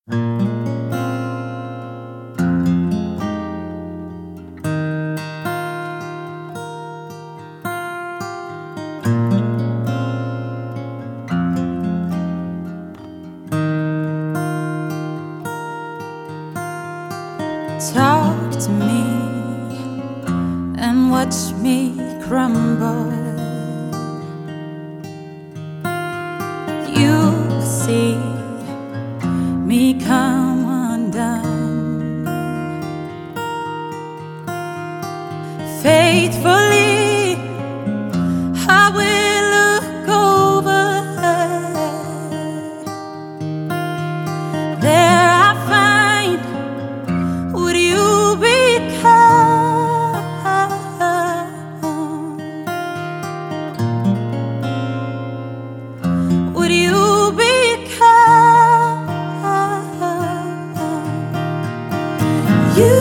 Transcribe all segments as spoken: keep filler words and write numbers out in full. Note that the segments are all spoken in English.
Talk to me and watch me crumble. You see me come undone. Faithfully I will look over. There I find, would you be kind? Would you be kind? You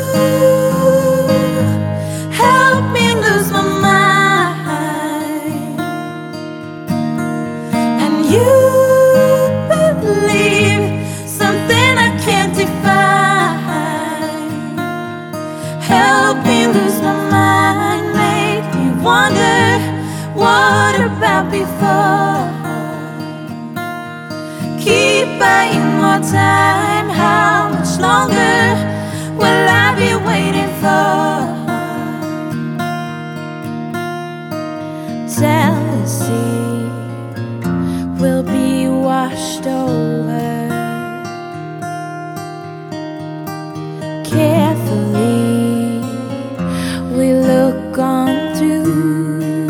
help me lose my mind, and you believe something I can't define. Help me lose my mind, make me wonder, what about before? Keep buying more time, how much longer will I be waiting for? Jealousy will be washed over. Carefully we look on through.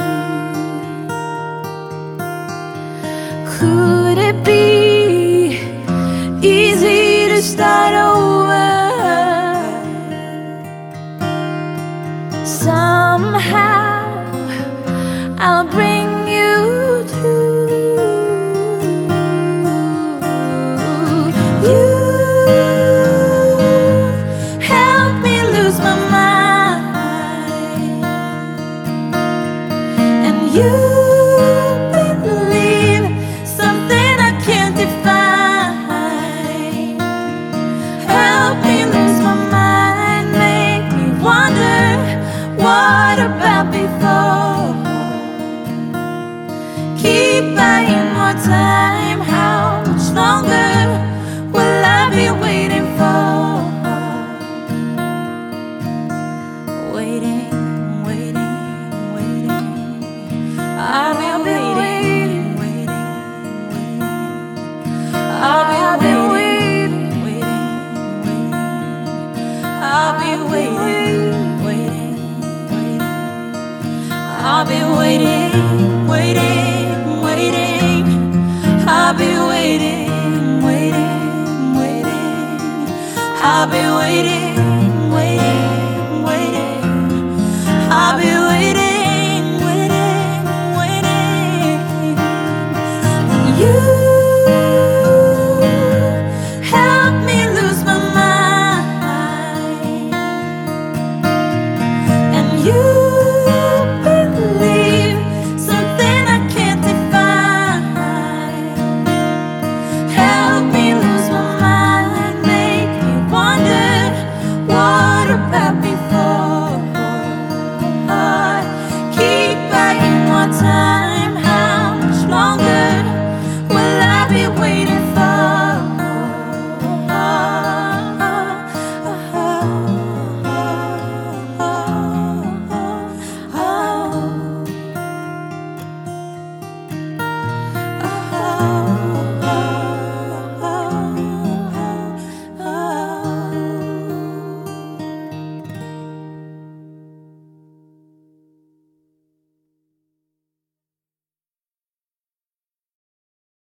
Could it be easy to start over? Somehow I'll bring you to you. Help me lose my mind, and you believe something I can't define. Help me lose my mind, make me wonder, what about before? Keep buying more time, how much longer will I be waiting for? Waiting, waiting, waiting. I'll be waiting, waiting, waiting. I'll be waiting, waiting, waiting. I'll be waiting, waiting, waiting. I'll be waiting, waiting, waiting. I'll be waiting, waiting, waiting. I'll be waiting.